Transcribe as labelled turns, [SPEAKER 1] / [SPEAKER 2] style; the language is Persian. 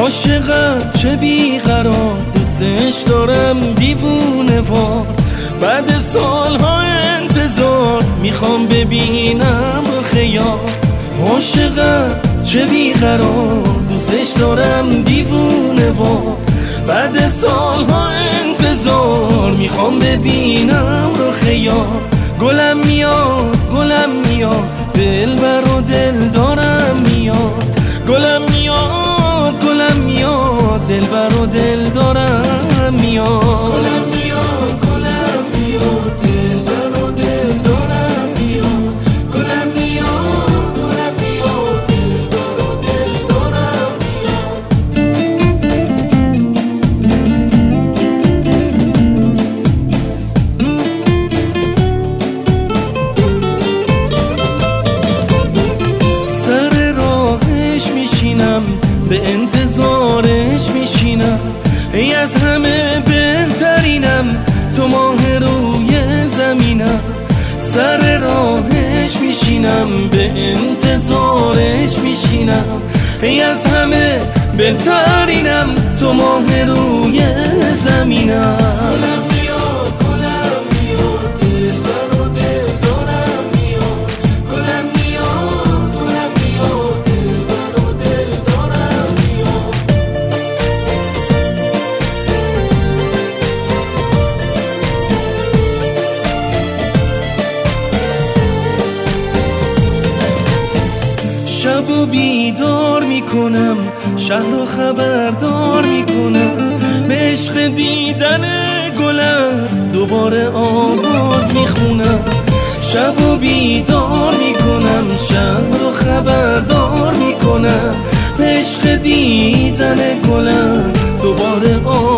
[SPEAKER 1] عاشقم چه بیقرار، دوستش دارم دیوونه وار. بعد سالها انتظار میخوام ببینم خیال. عاشقم چه بیقرار، دوستش دارم دیوونه وار. بعد سالها انتظار میخوام ببینم رو خیال. گلم میاد گلم میاد، دلبر و دل دارم میاد. گلم میاد گلم میاد، دلبر و دل دارم میاد. گلم میاد گلم میاد، دلبر و دل دارم میاد. گلم میاد گلم میاد، دلبر و دل دارم سر راهش میشینم، به انتظارش میشینم. ای از همه بهترینم، تو ماه روی زمینم. سر راهش میشینم، به انتظارش میشینم. ای از همه بهترینم، تو ماه روی زمینم. گلم میاد گلم میاد، دلبر و دل دارم میاد. گلم میاد گلم میاد، دلبر و دل دارم میاد. شب و بیدار میکنم، شهر رو خبردار میکنم. به عشق دیدن گلم دوباره آواز میخونم. شب و بیدار میکنم، شهر رو خبردار میکنم. به عشق دیدن گلم دوباره